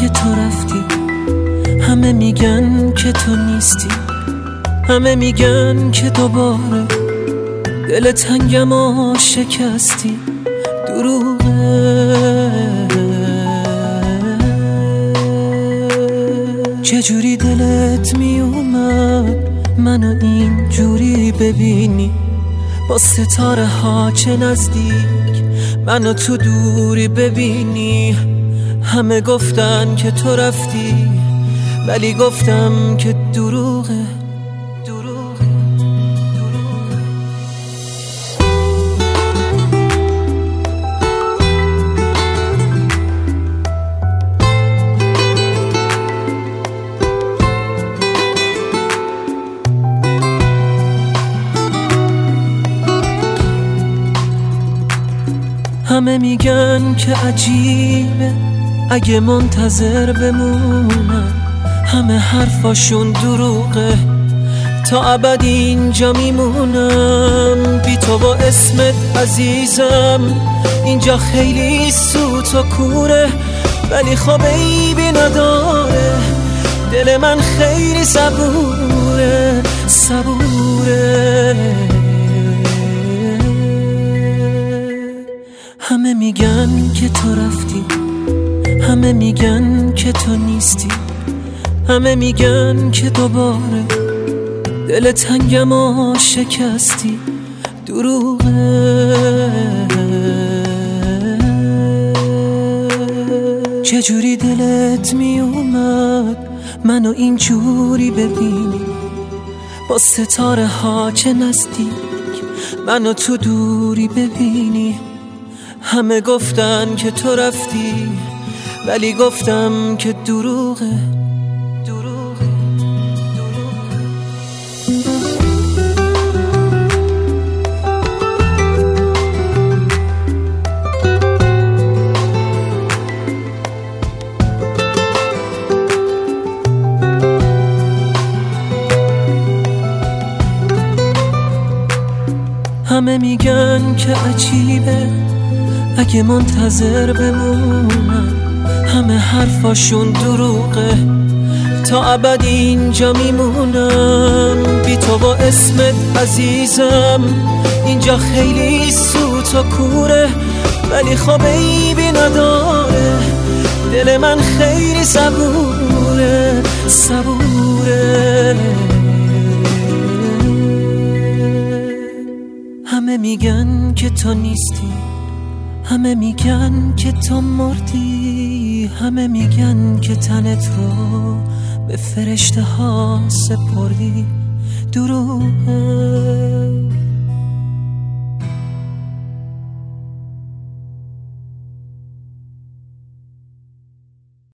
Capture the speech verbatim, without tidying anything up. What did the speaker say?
که تو رفتی، همه میگن که تو نیستی، همه میگن که دوباره دل تنگم و شکستی. دروغه، چجوری دلت میومد منو این جوری ببینی، با ستاره ها چه نزدیک منو تو دوری ببینی. همه گفتن که تو رفتی، ولی گفتم که دروغه، دروغه، دروغه. همه میگن که عجیبه اگه منتظر بمونم، همه حرفاشون دروغه، تا ابد اینجا میمونم. بی تو با اسمت عزیزم اینجا خیلی سوت و کوره، ولی خب عیبی نداره، دل من خیلی صبوره، صبوره. همه میگن که تو رفتی، همه میگن که تو نیستی، همه میگن که دوباره دل تنگم و شکستی. دروغه، چجوری دلت میومد منو اینجوری ببینی، با ستاره ها چه نزدیک منو تو دوری ببینی. همه گفتن که تو رفتی، ولی گفتم که دروغه، دروغه، دروغه. همه میگن که عجیبه اگه منتظر بمونم، همه حرفاشون دروغه، تا ابد اینجا میمونم. بی تو با اسمت عزیزم اینجا خیلی سوت و کوره، ولی خب عیبی نداره، دل من خیلی صبوره، صبوره. همه میگن که تو نیستی، همه میگن که تو مردی، همه میگن که تنت رو به فرشته ها سپردی. دروغه.